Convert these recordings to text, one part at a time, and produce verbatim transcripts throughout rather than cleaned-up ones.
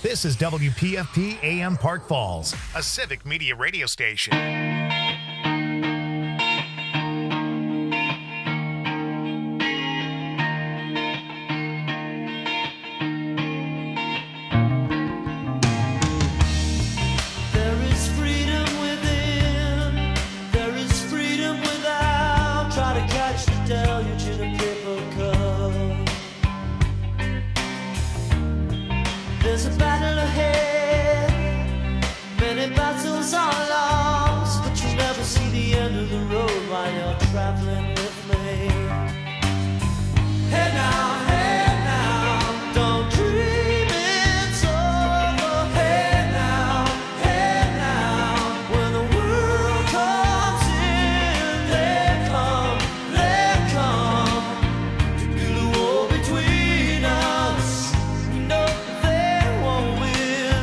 This is W P F P A M Park Falls, a civic media radio station. There's a battle ahead, many battles are lost, but you never see the end of the road while you're traveling with me. Hey now, hey now, don't dream it's over. Hey now, hey now, when the world comes in, they come, they come to build a wall between us. No. Won't win.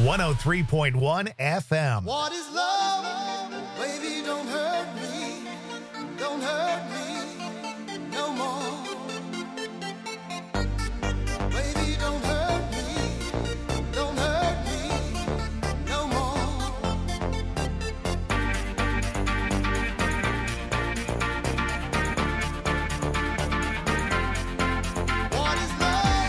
one oh three point one F M. What is love? Baby, don't hurt me. Don't hurt me no more. Baby, don't hurt me. Don't hurt me no more. What is love?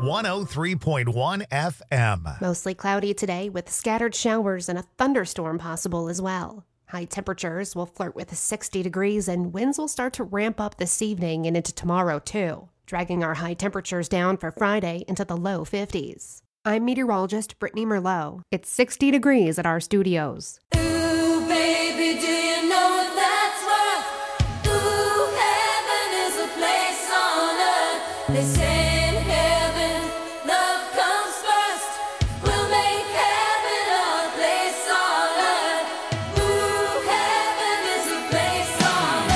one oh three point one F M. Mostly cloudy today with scattered showers and a thunderstorm possible as well. High temperatures will flirt with sixty degrees and winds will start to ramp up this evening and into tomorrow too, dragging our high temperatures down for Friday into the low fifties. I'm meteorologist Brittany Merlot. It's sixty degrees at our studios. Ooh, baby, do you know what that's worth? Ooh, heaven is a place on earth. They say in heaven, love comes first. We'll make heaven a place on earth. Ooh, heaven is a place on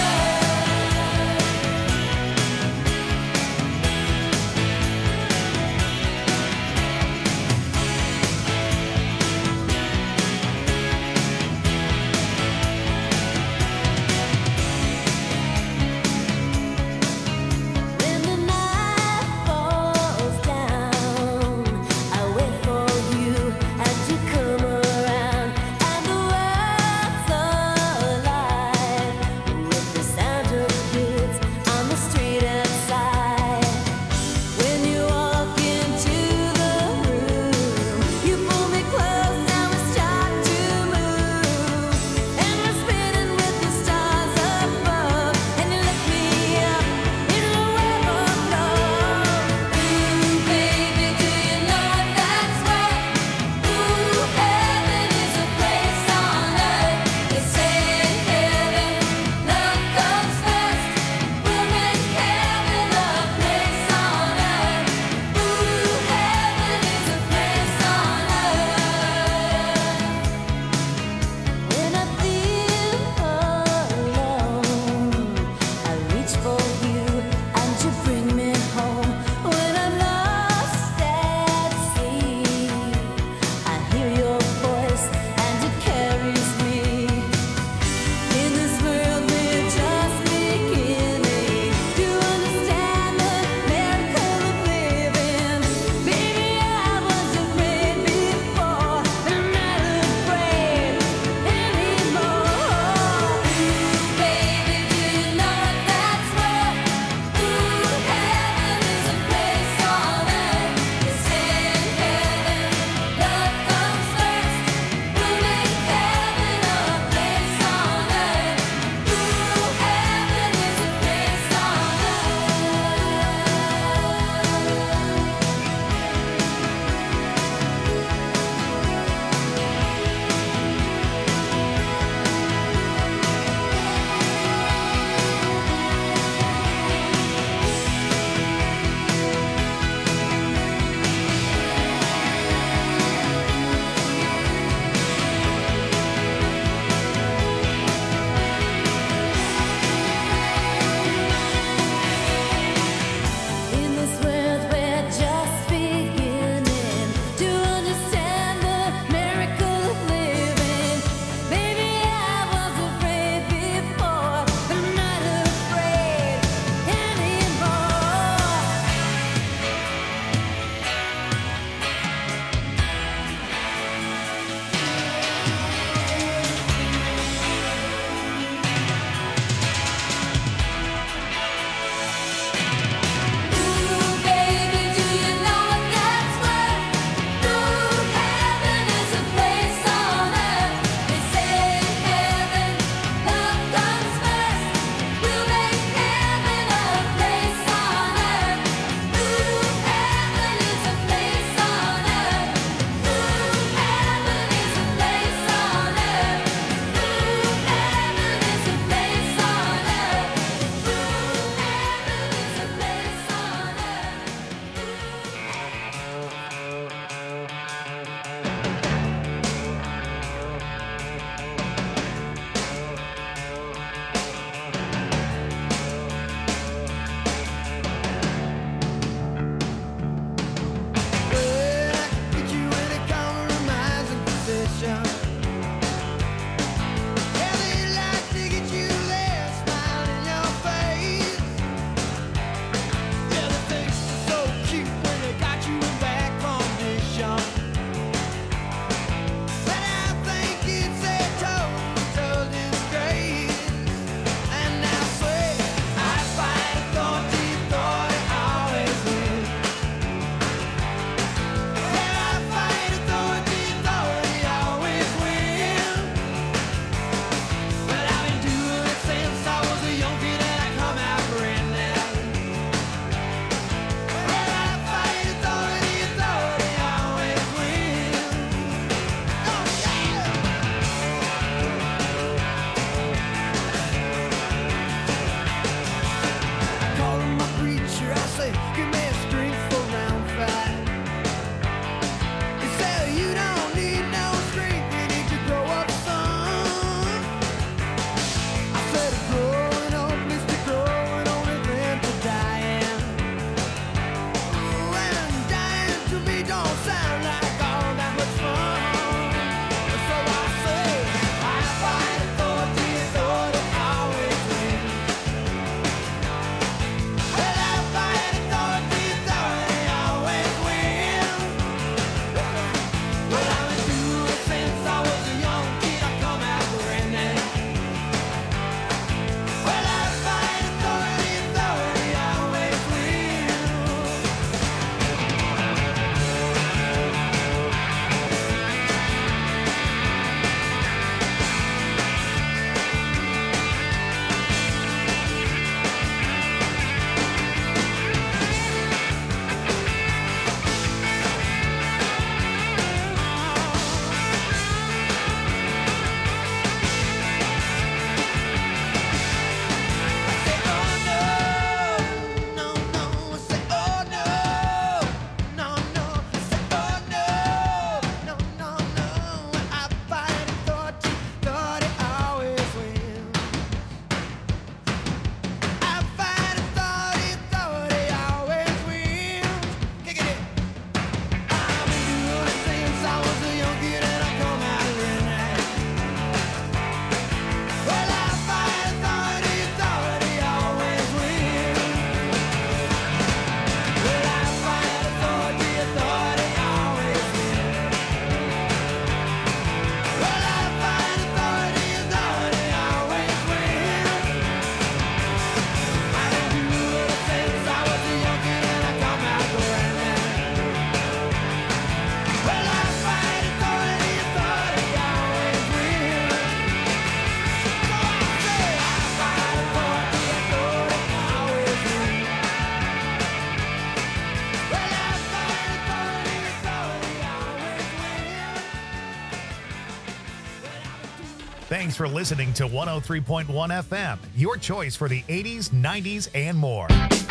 Thanks for listening to one oh three point one F M, your choice for the eighties, nineties, and more.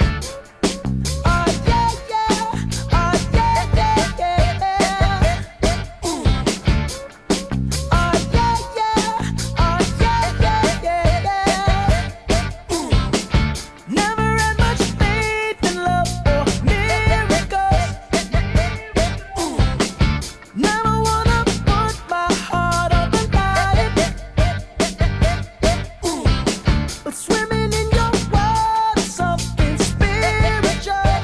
Swimming in your water, something spiritual.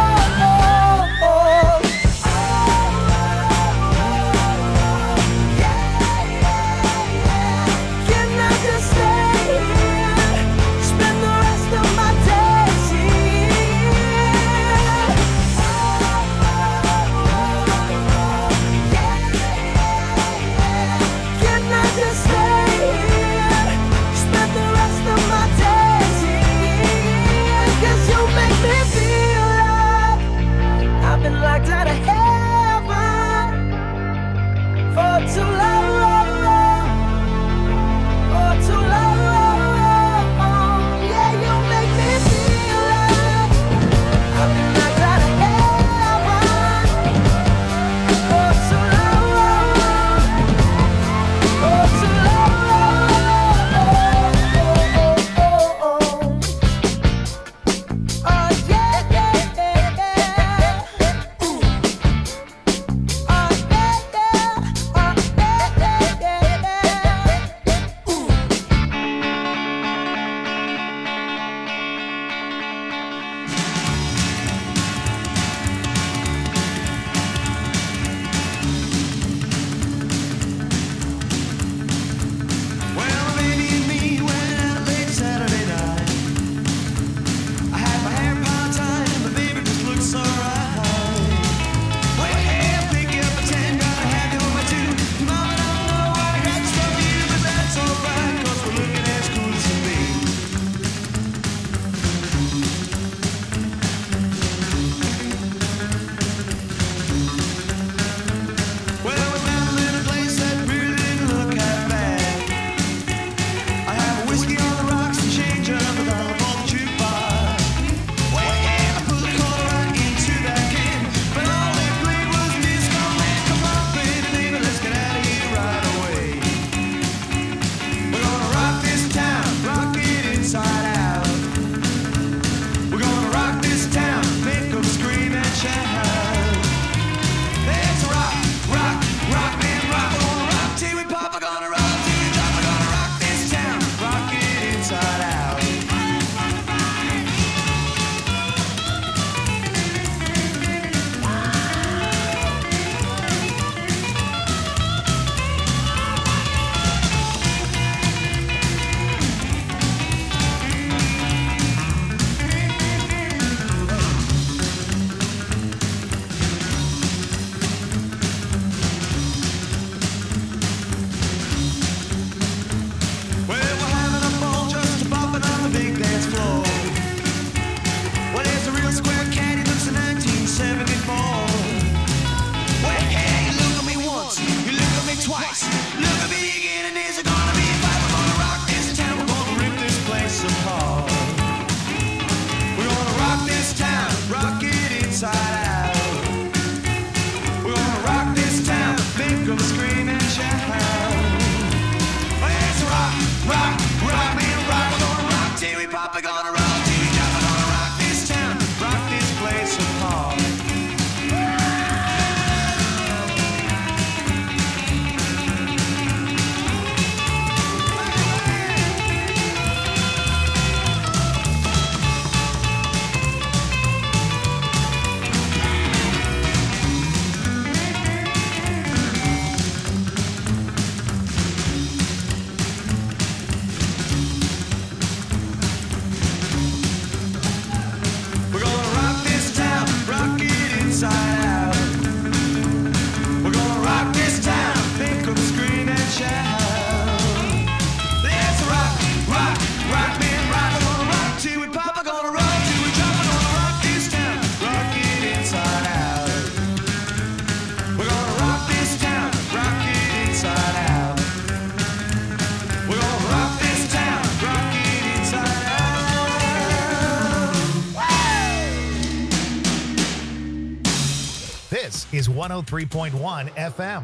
Yeah. 'em scream and shout. Let's rock, rock, rock me and rock. We're gonna rock till we pop, we're gonna rock till we drop. We're gonna rock this town, rock this place apart. This is one oh three point one F M.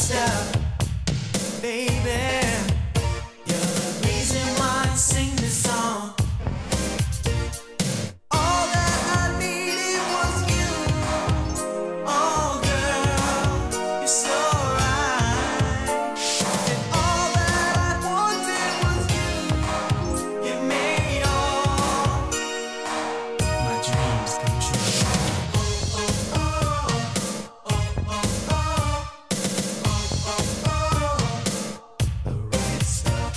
stuff, baby. You're the reason why I sing this song. All that I needed was you. Oh, girl, you're so right. And all that I wanted was you. You made all my dreams come true. The right stuff.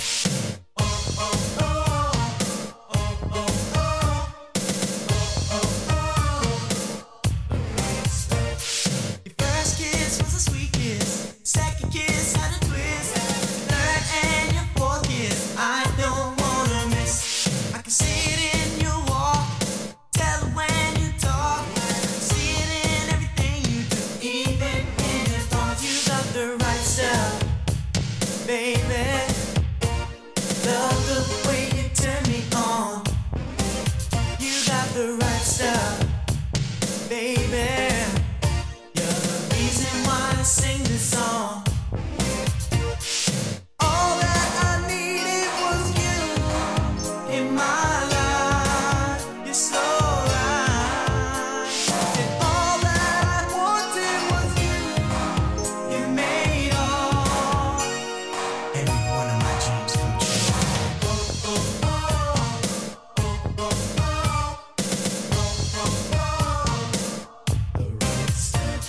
Your first kiss was a sweet kiss. Second kiss had a twist. Third and your fourth kiss, I don't wanna miss. I can see it in your walk, tell it when you talk. See it in everything you do, even in your thoughts. You got the right stuff, baby. Love the way you turn me on. You got the right stuff, baby. You're the reason why I sing this song. All that I needed was you in my life. You're so right. And all that I wanted was you. You made all every one of my dreams come true. The right stuff.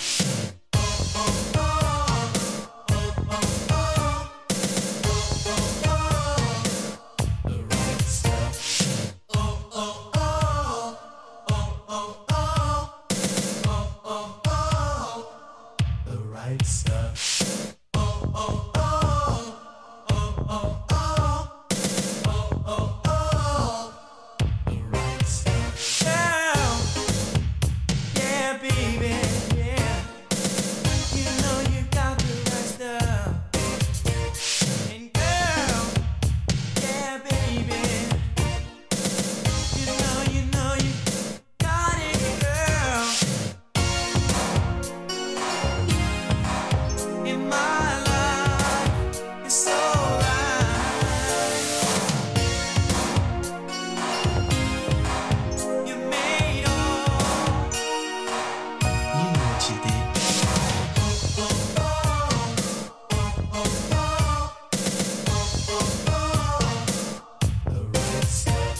The right stuff. Oh, oh, oh. Oh, oh, oh. Oh, oh, oh. The right stuff. Oh, oh, oh. Oh, oh, oh. Oh, oh, oh. The right stuff. Girl. Yeah, baby. Yeah. You know you got the right stuff. And girl, yeah, baby. You know, you know you got it, girl. In my life, it's so right. You made all. You know what you did. The right stuff.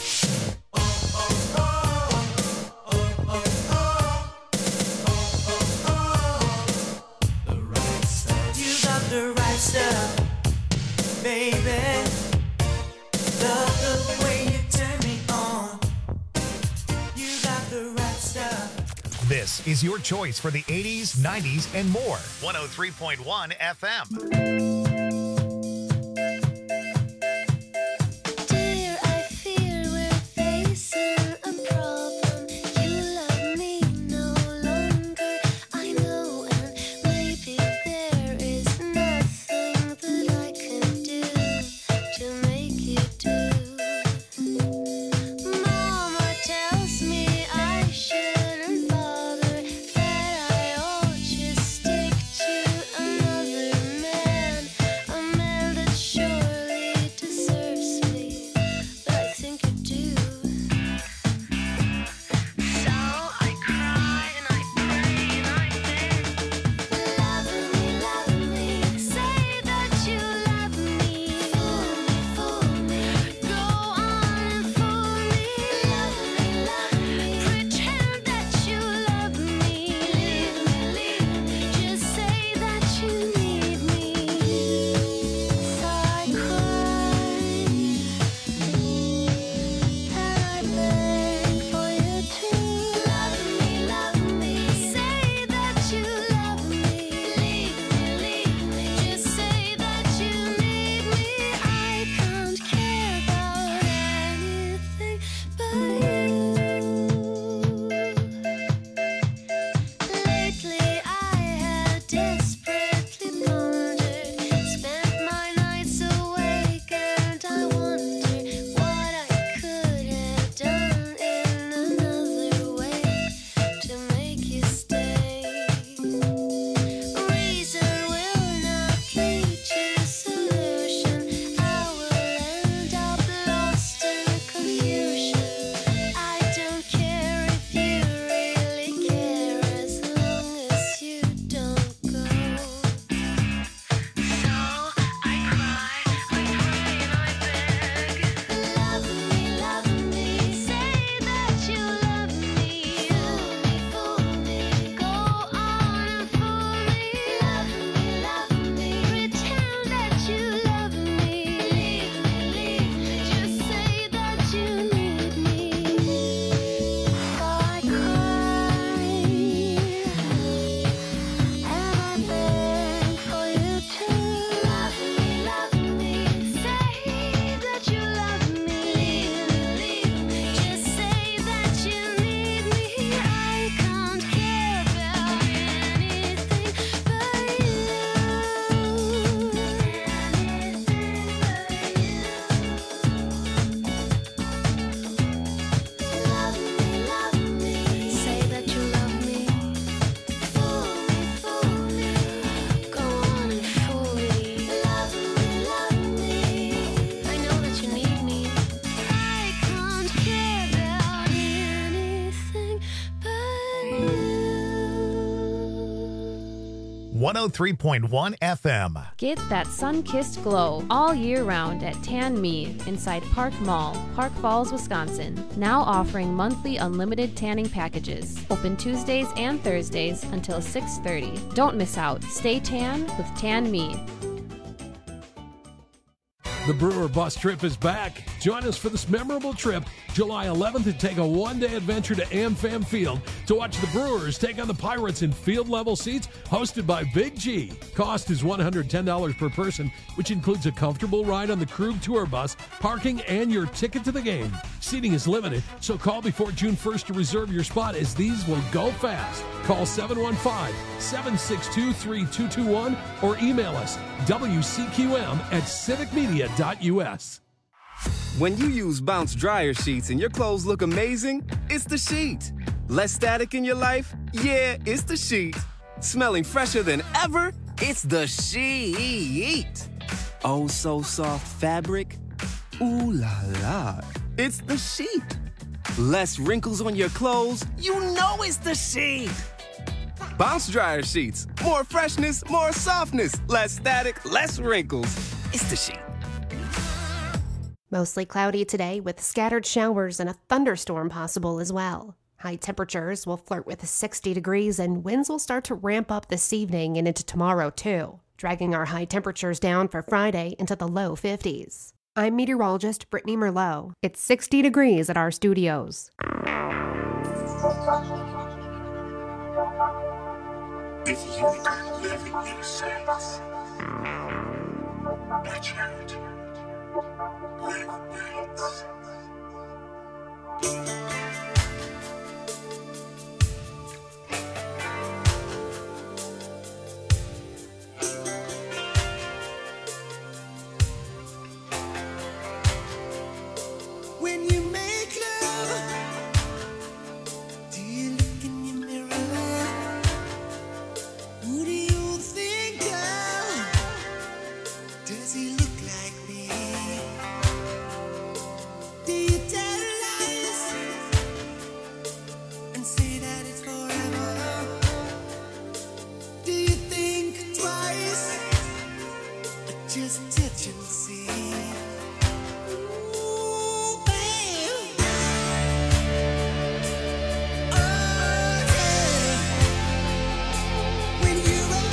The right stuff. You got the right stuff, baby. Love the way you turn me on. You got the right stuff. This is your choice for the eighties, nineties, and more. one oh three point one F M. Dear, I fear we're facing a problem. You love me no longer, I know, and maybe there is nothing that I can do to make you do. Mama tells me I shouldn't bother, that I ought just stick to another man. one oh three point one F M. Get that sun-kissed glow all year round at Tan Me inside Park Mall, Park Falls, Wisconsin. Now offering monthly unlimited tanning packages. Open Tuesdays and Thursdays until six thirty. Don't miss out. Stay tan with Tan Me. The Brewer Bus Trip is back. Join us for this memorable trip, July eleventh, and take a one-day adventure to AmFam Field to watch the Brewers take on the Pirates in field-level seats hosted by Big G. Cost is one hundred ten dollars per person, which includes a comfortable ride on the Krug Tour Bus, parking, and your ticket to the game. Seating is limited, so call before June first to reserve your spot, as these will go fast. Call seven one five, seven six two, three two two one or email us W C Q M at civic media dot U S. When you use Bounce dryer sheets and your clothes look amazing, it's the sheet. Less static in your life? Yeah, it's the sheet. Smelling fresher than ever? It's the sheet. Oh, so soft fabric? Ooh la la. It's the sheet. Less wrinkles on your clothes? You know it's the sheet. Bounce dryer sheets. More freshness, more softness. Less static, less wrinkles. It's the sheet. Mostly cloudy today with scattered showers and a thunderstorm possible as well. High temperatures will flirt with sixty degrees and winds will start to ramp up this evening and into tomorrow too, dragging our high temperatures down for Friday into the low fifties. I'm meteorologist Brittany Merlot. It's sixty degrees at our studios. If you could live in your sense, watch out, live nights. When you make love, do you look in your mirror? Who do you think of? Does he look like me? Do you tell lies and say that it's forever? Do you think twice or just touch and see? Ooh, babe. Oh, yeah. When you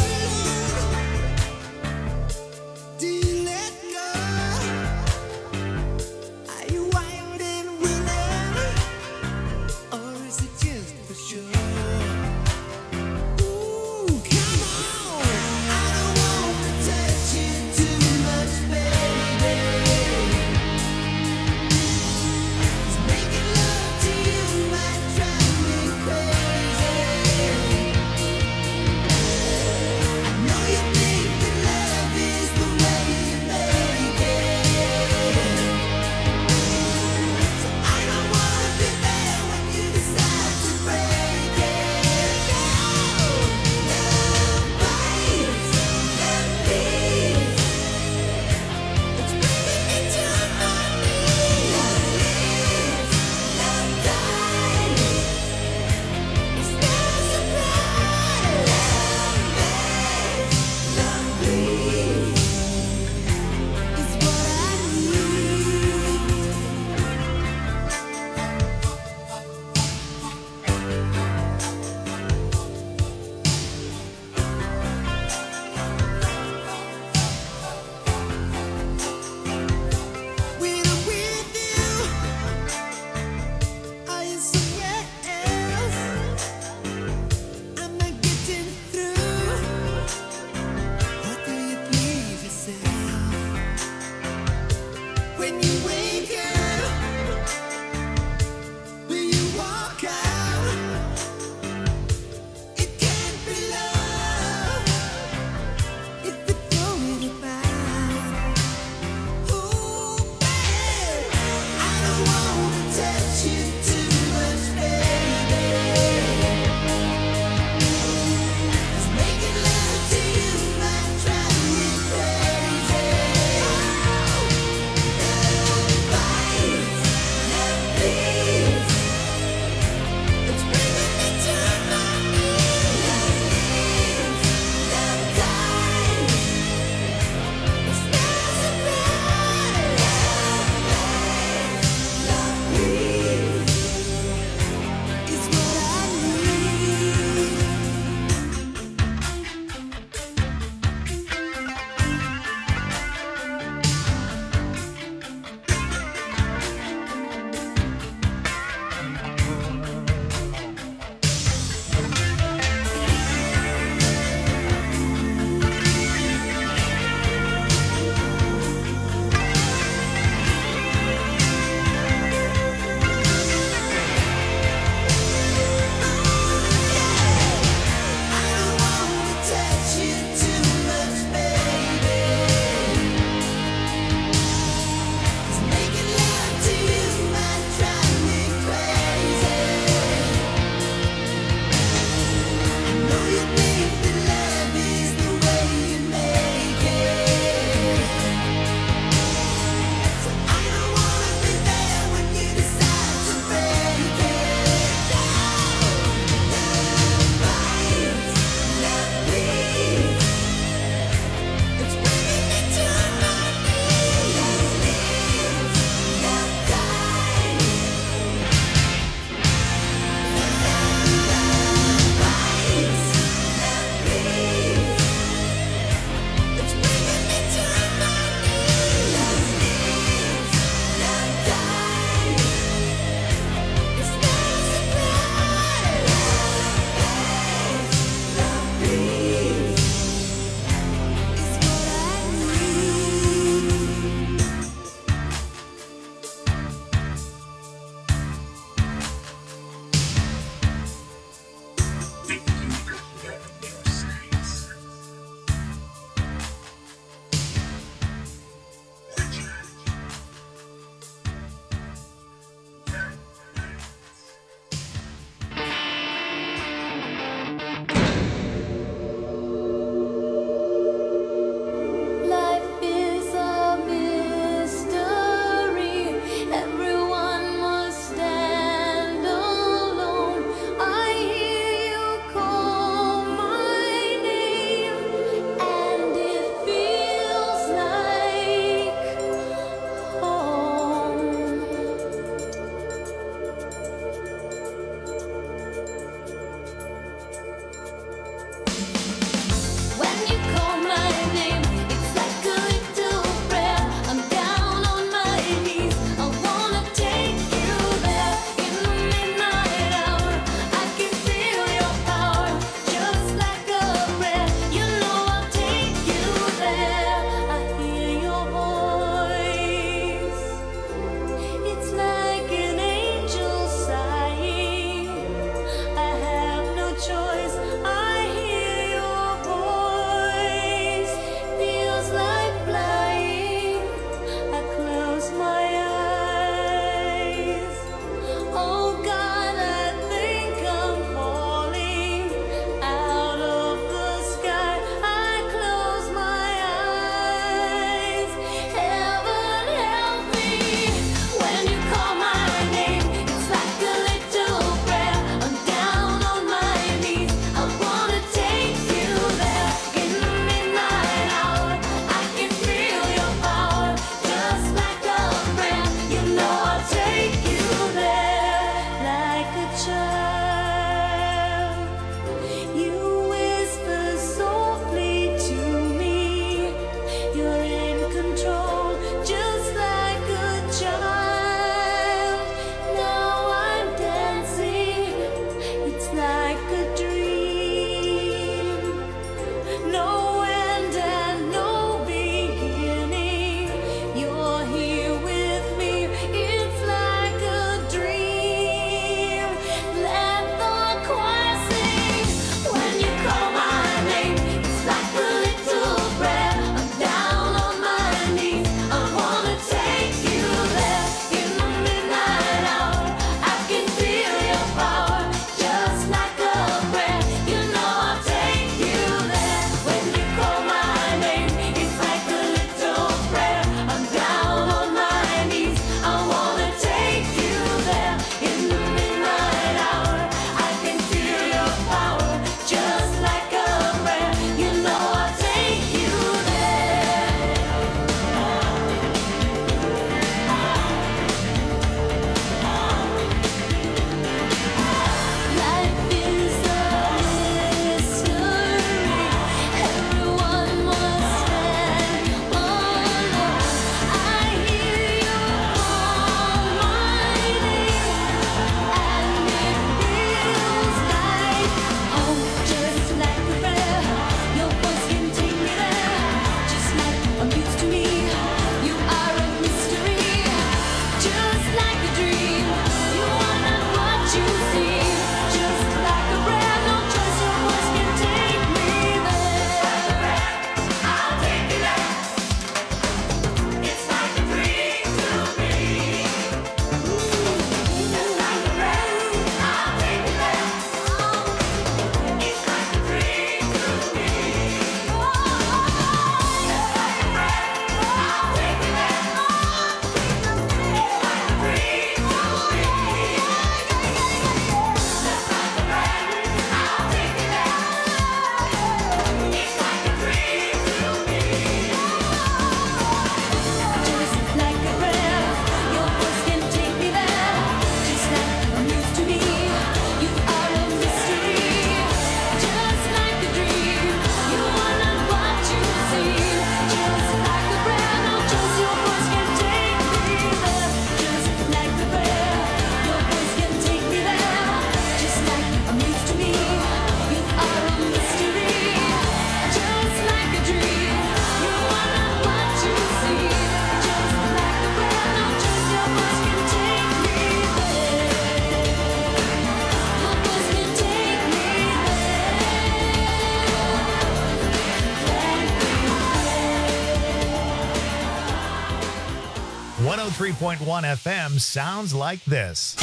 three point one F M sounds like this.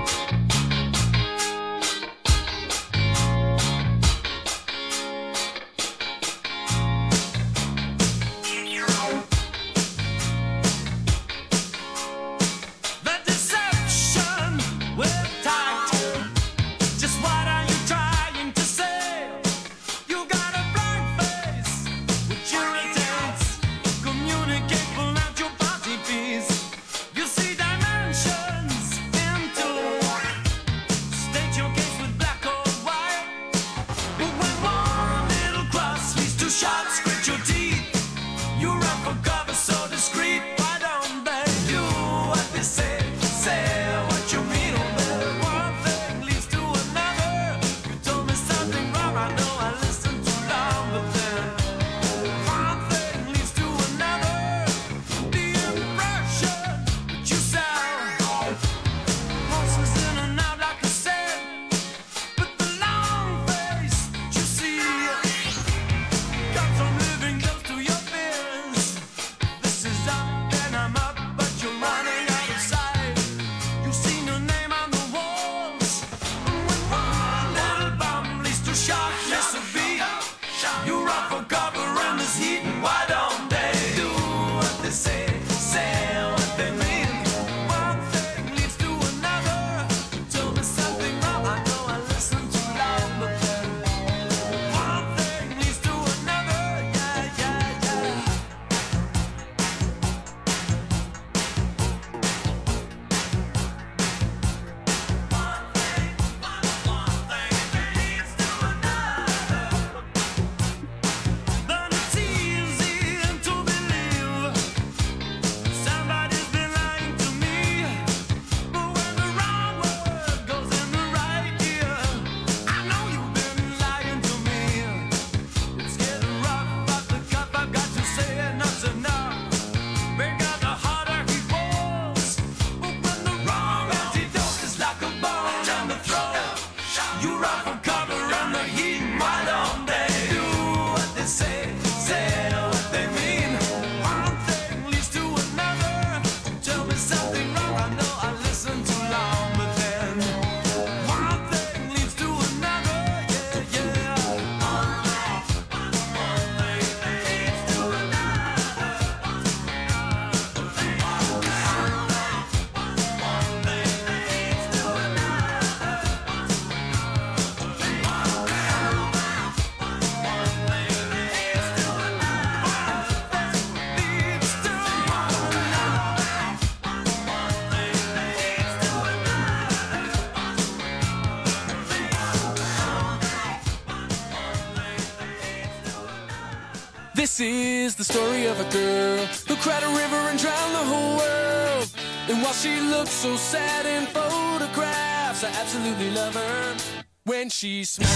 This is the story of a girl who cried a river and drowned the whole world. And while she looks so sad in photographs, I absolutely love her when she smiles.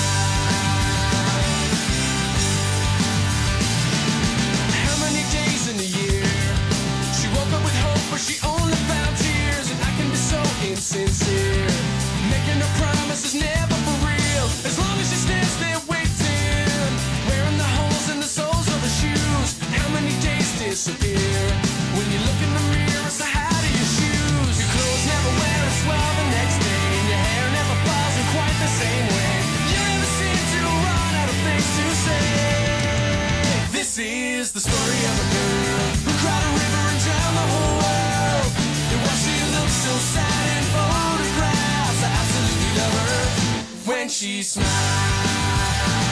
How many days in a year she woke up with hope, but she only found tears? And I can be so insincere, making her promises never for real. As long as she stands there waiting, wearing the holes in the soles of her shoes. How many days disappear when you look in the mirror? It's the height of your shoes. Your clothes never wear as well the next day, and your hair never falls in quite the same way. You never seem to run out of things to say. This is the story of a girl who cried a river and drowned the whole world. And while she looks so sad in photographs, I absolutely love her when she smiles.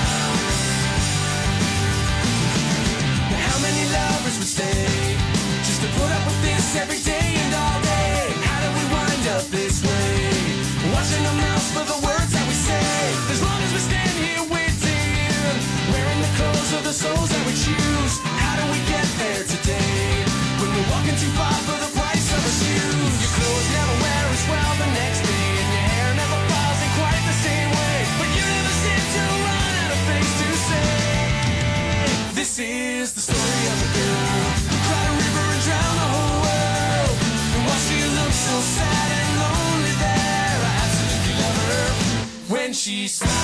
Now how many lovers would stay just to put up with this every day and all day? How did we wind up this way? Watching our mouths for the words that we say. As long as we stand here waiting, wearing the clothes of the souls that we choose. How do we get there today when we're walking too far for the price of our shoes? Your clothes never wear as well the next day, and your hair never falls in quite the same way. But you never seem to run out of things to say. This is the story of a girl who cried a river and drowned the whole world. And while she looks so sad and lonely there, I absolutely love her when she smiles.